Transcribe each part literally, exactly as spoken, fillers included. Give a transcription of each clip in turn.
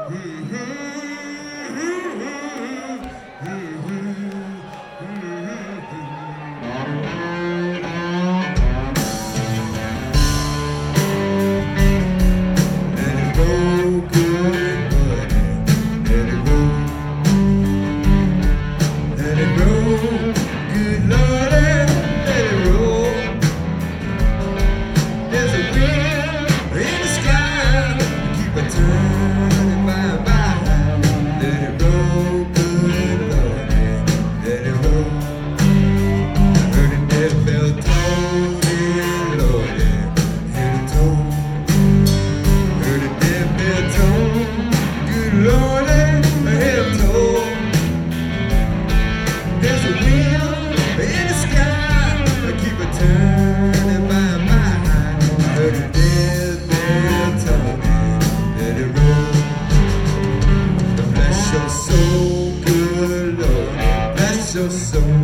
Your soul,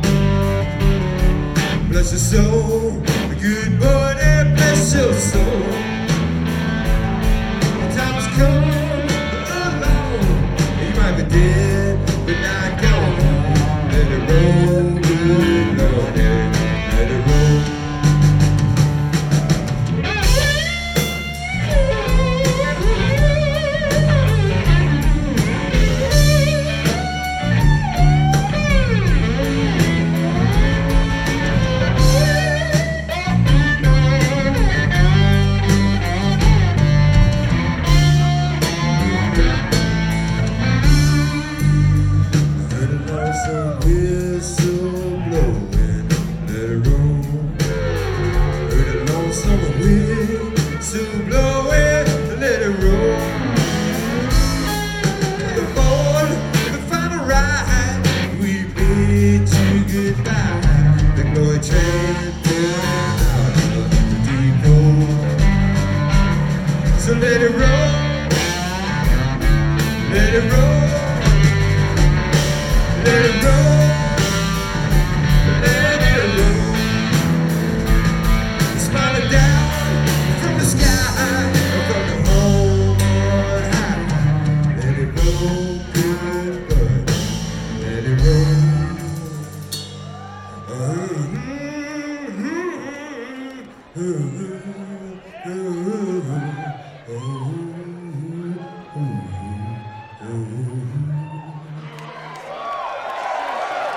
bless your soul, good morning, bless your soul. Time has come along, you might be dead, but not gone. Let it roll, good Lord, let it roll. So blow it, let it roll. The fall, the final ride, we bid you goodbye. The glory train turning out of the depot. So let it roll, let it roll, let it roll. Mm-hmm.